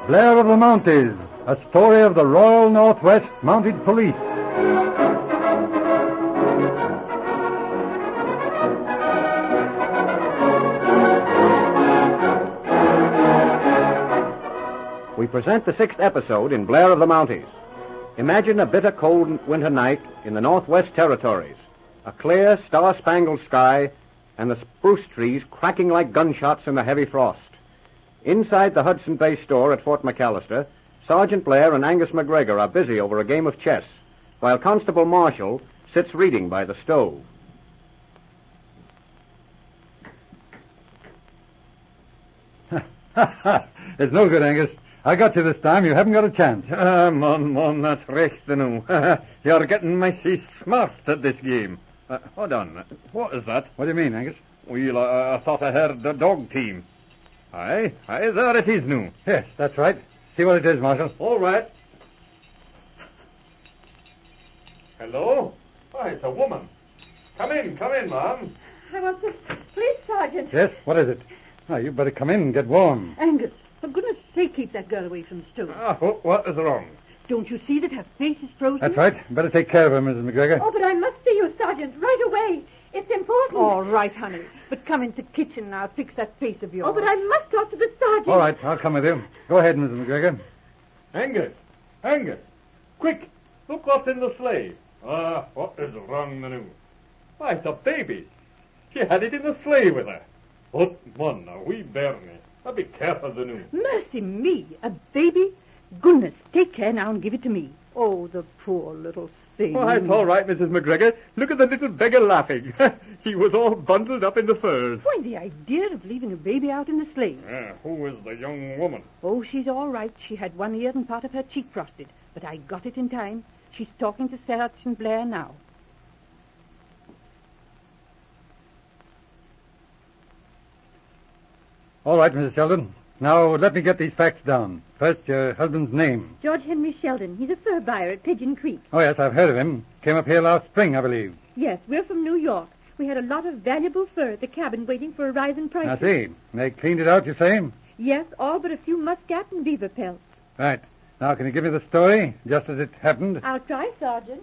Blair of the Mounties, a story of the Royal Northwest Mounted Police. We present the 6th episode in Blair of the Mounties. Imagine a bitter cold winter night in the Northwest Territories. A clear, star-spangled sky and the spruce trees cracking like gunshots in the heavy frost. Inside the Hudson Bay store at Fort McAllister, Sergeant Blair and Angus McGregor are busy over a game of chess, while Constable Marshall sits reading by the stove. It's no good, Angus. I got you this time. You haven't got a chance. Mon, that's recht nu. You're getting mighty smart at this game. Hold on. What is that? What do you mean, Angus? Well, I thought I heard the dog team. Aye, there it is nu. Yes, that's right. See what it is, Marshal. All right. Hello? Why, it's a woman. Come in, ma'am. I want the police sergeant. Yes, what is it? Oh, you better come in and get warm. Angus, for goodness sake, keep that girl away from the stove. What is wrong? Don't you see that her face is frozen? That's right. Better take care of her, Mrs. McGregor. Oh, but I must see you, Sergeant, right away. It's important. All right, honey. But come into the kitchen and I'll fix that face of yours. Oh, but I must talk to the sergeant. All right, I'll come with you. Go ahead, Mrs. McGregor. Angus, quick, look what's in the sleigh. What is wrong, Manu? Why, it's a baby. She had it in the sleigh with her. But, one, a wee bairnie. Now be careful, Manu. Mercy me, a baby? Goodness, take care now and give it to me. Oh, the poor little thing. Oh, it's all right, Mrs. McGregor. Look at the little beggar laughing. He was all bundled up in the furs. Why, the idea of leaving a baby out in the sleigh. Who is the young woman? Oh, she's all right. She had one ear and part of her cheek frosted, but I got it in time. She's talking to Sergeant Blair now. All right, Mrs. Sheldon. Now, let me get these facts down. First, your husband's name. George Henry Sheldon. He's a fur buyer at Pigeon Creek. Oh, yes, I've heard of him. Came up here last spring, I believe. Yes, we're from New York. We had a lot of valuable fur at the cabin waiting for a rise in prices. I see. They cleaned it out, you say? Yes, all but a few muscat and beaver pelts. Right. Now, can you give me the story, just as it happened? I'll try, Sergeant.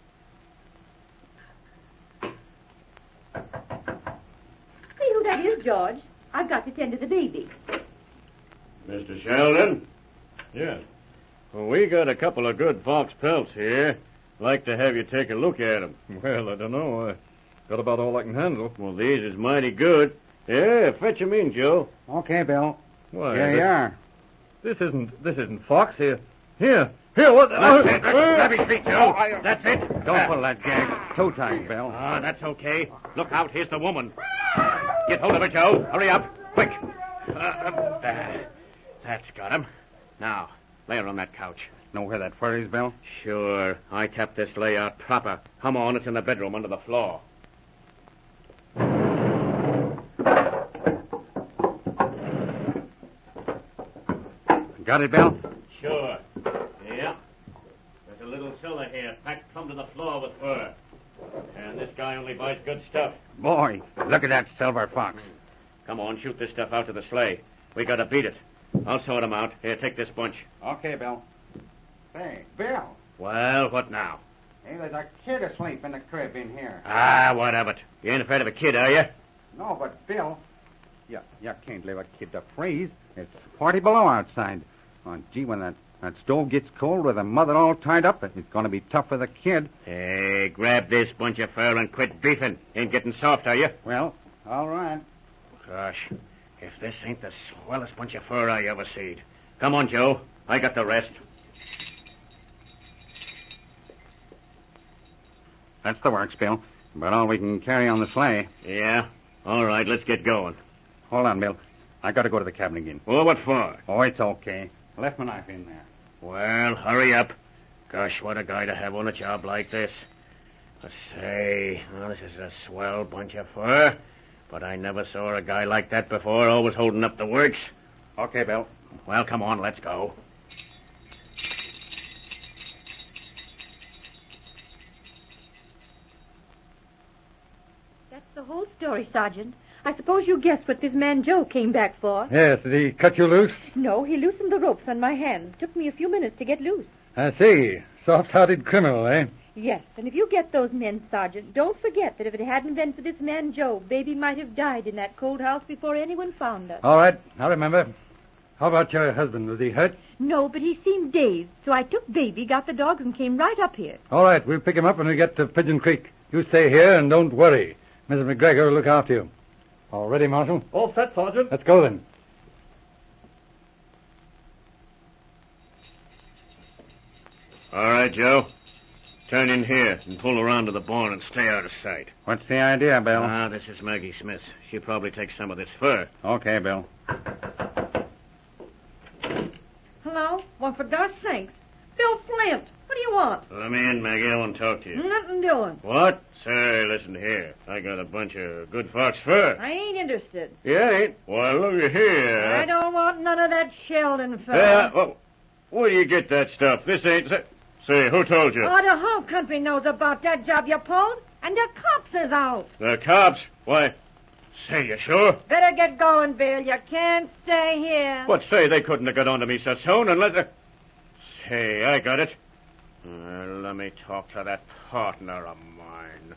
See who that is, George. I've got to tend to the baby. Mr. Sheldon? Yes. Well, we got a couple of good fox pelts here. Like to have you take a look at 'em. Well, I don't know. I got about all I can handle. Well, these is mighty good. Yeah, fetch 'em in, Joe. Okay, Bill. Why, Here you are. This isn't fox here. Here, what? That's it. Grab his feet, Joe. That's it. Don't pull that gag. Toe tight, Bill. Ah, that's okay. Look out, here's the woman. Get hold of her, Joe. Hurry up. Quick. That's got him. Now, lay her on that couch. Know where that fur is, Bill? Sure. I tapped this layout proper. Come on, it's in the bedroom under the floor. Got it, Bill? Sure. Yeah. There's a little cellar here, packed plumb to the floor with fur. And this guy only buys good stuff. Boy, look at that silver fox. Come on, shoot this stuff out to the sleigh. We gotta beat it. I'll sort 'em out. Here, take this bunch. Okay, Bill. Say, Bill. Well, what now? Hey, there's a kid asleep in the crib in here. Ah, what of it? You ain't afraid of a kid, are you? No, but Bill, you can't leave a kid to freeze. It's 40 below outside. Oh, gee, when that stove gets cold with the mother all tied up, it's going to be tough for the kid. Hey, grab this bunch of fur and quit beefing. Ain't getting soft, are you? Well, all right. Gosh, if this ain't the swellest bunch of fur I ever seed. Come on, Joe. I got the rest. That's the works, Bill. But all we can carry on the sleigh. Yeah? All right, let's get going. Hold on, Bill. I got to go to the cabin again. Well, what for? Oh, it's okay. Left my knife in there. Well, hurry up. Gosh, what a guy to have on a job like this. I say, well, this is a swell bunch of fur. But I never saw a guy like that before, always holding up the works. Okay, Bill. Well, come on, let's go. That's the whole story, Sergeant. I suppose you guessed what this man Joe came back for. Yes, did he cut you loose? No, he loosened the ropes on my hands. Took me a few minutes to get loose. I see. Soft-hearted criminal, eh? Yes, and if you get those men, Sergeant, don't forget that if it hadn't been for this man Joe, Baby might have died in that cold house before anyone found us. All right, I remember. How about your husband? Was he hurt? No, but he seemed dazed, so I took Baby, got the dogs, and came right up here. All right, we'll pick him up when we get to Pigeon Creek. You stay here and don't worry. Mrs. McGregor will look after you. All ready, Marshal? All set, Sergeant. Let's go then. All right, Joe. Turn in here and pull around to the barn and stay out of sight. What's the idea, Bill? This is Maggie Smith. She'll probably take some of this fur. Okay, Bill. Hello? Well, for God's sakes. Bill Flint, what do you want? Let me in, Maggie. I want to talk to you. Nothing doing. What? Say, listen here. I got a bunch of good fox fur. I ain't interested. You ain't? Why, look here. I don't want none of that Sheldon fur. Well, where do you get that stuff? This ain't... Say, who told you? Oh, the whole country knows about that job you pulled, and the cops is out. The cops? Why, say, you sure? Better get going, Bill. You can't stay here. What, say, they couldn't have got onto me so soon unless... Say, I got it. Let me talk to that partner of mine.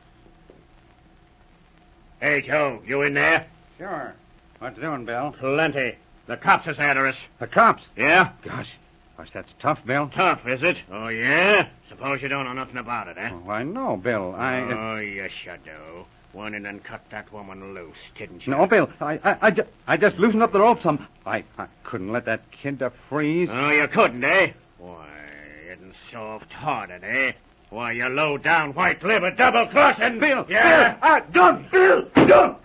Hey, Joe, you in there? Sure. What's doing, Bill? Plenty. The cops is after us. The cops? Yeah? Gosh, that's tough, Bill. Tough, is it? Oh, yeah? Suppose you don't know nothing about it, eh? Why, no, Bill. Oh, yes, you do. Went in and cut that woman loose, didn't you? No, Bill. I just loosened up the ropes. I couldn't let that kid freeze. Oh, you couldn't, eh? Why, isn't soft-hearted, eh? Why, you low-down, white-livered, double-crossing... Bill! Yeah? Bill! Don't! Bill! Don't!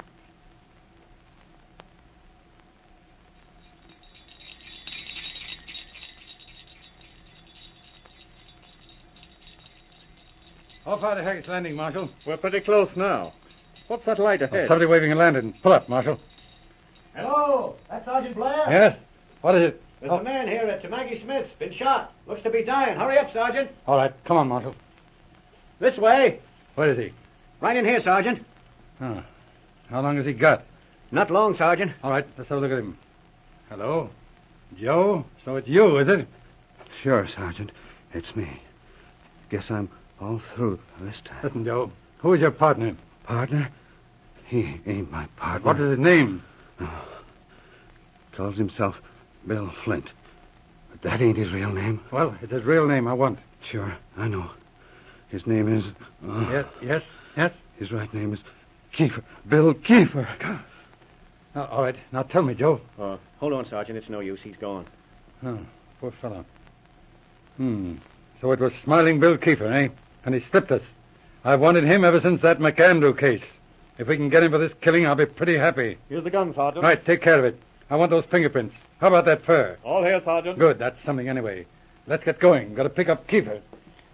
How far to Hackett's Landing, Marshal? We're pretty close now. What's that light ahead? Somebody waving a lantern. Pull up, Marshal. Hello, that's Sergeant Blair. Yes? What is it? There's a man here at Maggie Smith's. Been shot. Looks to be dying. Hurry up, Sergeant. All right, come on, Marshal. This way. Where is he? Right in here, Sergeant. Oh. How long has he got? Not long, Sergeant. All right, let's have a look at him. Hello? Joe? So it's you, is it? Sure, Sergeant. It's me. Guess I'm all through this time. Listen, Joe. Who is your partner? Partner? He ain't my partner. What is his name? Oh. Calls himself Bill Flint. But that ain't his real name. Well, it's his real name I want. Sure, I know. His name is... Yes? His right name is Kiefer. Bill Kiefer. All right. Now tell me, Joe. Hold on, Sergeant. It's no use. He's gone. Oh, poor fellow. So it was Smiling Bill Kiefer, eh? And he slipped us. I've wanted him ever since that McAndrew case. If we can get him for this killing, I'll be pretty happy. Here's the gun, Sergeant. Right, take care of it. I want those fingerprints. How about that fur? All here, Sergeant. Good, that's something anyway. Let's get going. Got to pick up Kiefer.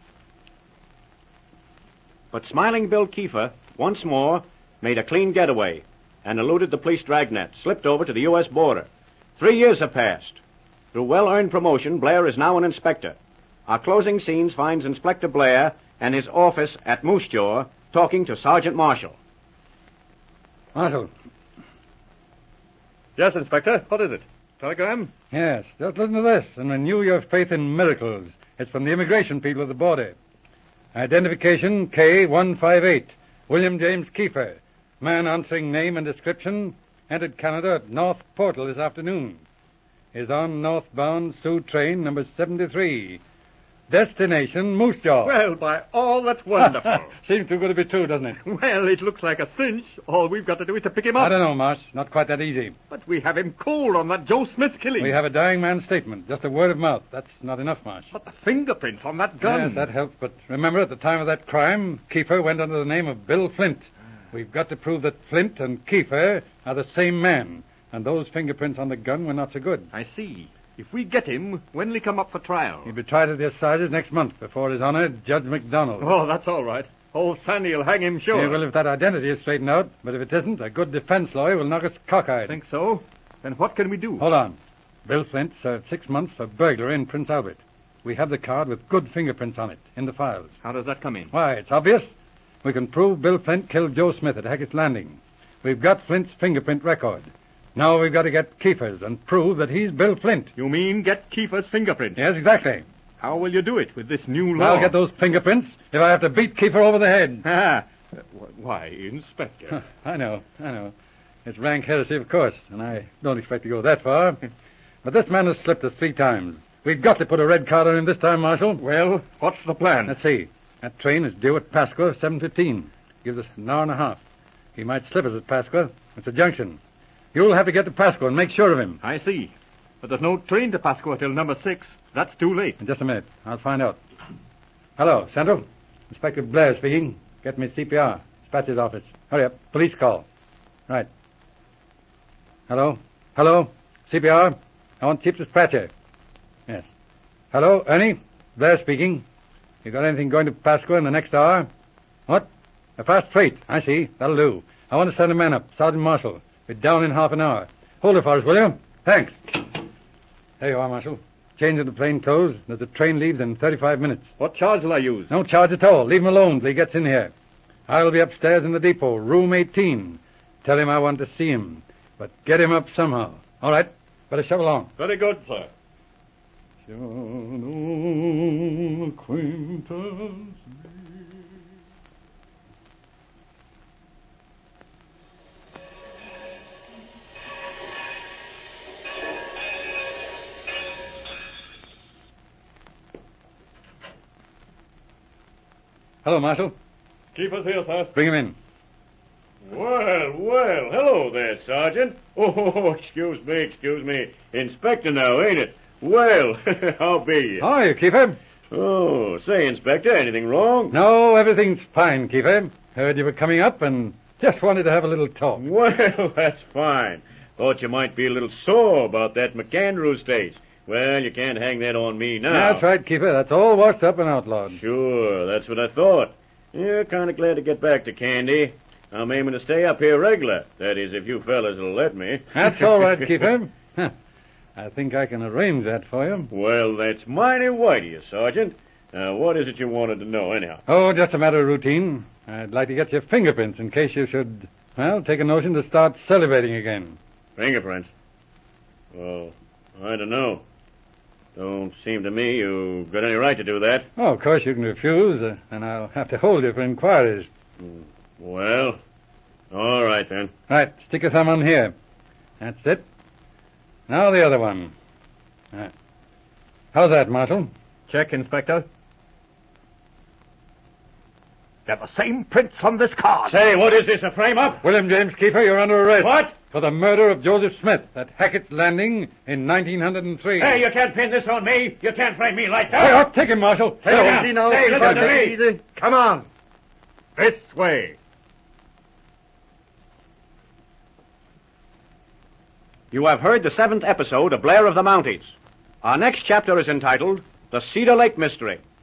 But Smiling Bill Kiefer, once more, made a clean getaway and eluded the police dragnet, slipped over to the U.S. border. 3 years have passed. Through well-earned promotion, Blair is now an inspector. Our closing scenes finds Inspector Blair and his office at Moose Jaw talking to Sergeant Marshall. Marshal. Yes, Inspector. What is it? Telegram? Yes, just listen to this and renew your faith in miracles. It's from the immigration people at the border. Identification K158. William James Kiefer. Man answering name and description. Entered Canada at North Portal this afternoon. Is on northbound Sioux train number 73. Destination Moose Jaw. Well, by all that's wonderful. Seems too good to be true, doesn't it? Well, it looks like a cinch. All we've got to do is to pick him up. I don't know, Marsh. Not quite that easy. But we have him cold on that Joe Smith killing. We have a dying man's statement. Just a word of mouth. That's not enough, Marsh. But the fingerprints on that gun. Yes, that helps. But remember, at the time of that crime, Kiefer went under the name of Bill Flint. We've got to prove that Flint and Kiefer are the same man. And those fingerprints on the gun were not so good. I see. If we get him, when'll he come up for trial? He'll be tried at the assizes next month before His Honor, Judge McDonald. Oh, that's all right. Old Sandy will hang him sure. Yeah, well, if that identity is straightened out, but if it isn't, a good defense lawyer will knock us cockeyed. Think so? Then what can we do? Hold on. Bill Flint served 6 months for burglary in Prince Albert. We have the card with good fingerprints on it in the files. How does that come in? Why, it's obvious. We can prove Bill Flint killed Joe Smith at Hackett's Landing. We've got Flint's fingerprint record. Now we've got to get Kiefer's and prove that he's Bill Flint. You mean get Kiefer's fingerprint? Yes, exactly. How will you do it with this new law? I'll get those fingerprints if I have to beat Kiefer over the head. Why, Inspector? I know. It's rank heresy, of course, and I don't expect to go that far. But this man has slipped us 3 times. We've got to put a red card on him this time, Marshal. Well, what's the plan? Let's see. That train is due at Pasqua 7:15. Gives us an hour and a half. He might slip us at Pasqua. It's a junction. You'll have to get to Pasqua and make sure of him. I see. But there's no train to Pasqua till number 6. That's too late. In just a minute. I'll find out. Hello, Central. Inspector Blair speaking. Get me CPR. Dispatcher's office. Hurry up. Police call. Right. Hello? CPR? I want Chief Dispatcher. Yes. Hello, Ernie? Blair speaking. You got anything going to Pasqua in the next hour? What? A fast freight. I see. That'll do. I want to send a man up. Sergeant Marshall. Be down in half an hour. Hold it for us, will you? Thanks. There you are, Marshal. Change of the plain clothes. The train leaves in 35 minutes. What charge will I use? No charge at all. Leave him alone till he gets in here. I'll be upstairs in the depot, room 18. Tell him I want to see him. But get him up somehow. All right. Better shove along. Very good, sir. Hello, Marshal. Keep us here, sir. Bring him in. Well, hello there, Sergeant. Oh, excuse me. Inspector now, ain't it? Well, how be you? How are you, Kiefer? Oh, say, Inspector, anything wrong? No, everything's fine, Kiefer. Heard you were coming up and just wanted to have a little talk. Well, that's fine. Thought you might be a little sore about that McAndrews case. Well, you can't hang that on me now. That's right, Kiefer. That's all washed up and outlawed. Sure, that's what I thought. Yeah, kind of glad to get back to Candy. I'm aiming to stay up here regular. That is, if you fellas will let me. That's all right, Kiefer. I think I can arrange that for you. Well, that's mighty white of you, Sergeant. What is it you wanted to know, anyhow? Oh, just a matter of routine. I'd like to get your fingerprints in case you should, take a notion to start salivating again. Fingerprints? Well, I don't know. Don't seem to me you've got any right to do that. Oh, of course you can refuse, and I'll have to hold you for inquiries. Well, all right then. Right, stick your thumb on here. That's it. Now the other one. How's that, Marshal? Check, Inspector. They're the same prints on this card. Say, what is this, a frame-up? William James Kiefer, you're under arrest. What? For the murder of Joseph Smith at Hackett's Landing in 1903. Hey, you can't pin this on me. You can't frame me like Hey, that. take him, Marshal. Take him down. Hey, listen to me. Easy. Come on. This way. You have heard the 7th episode of Blair of the Mounties. Our next chapter is entitled The Cedar Lake Mystery.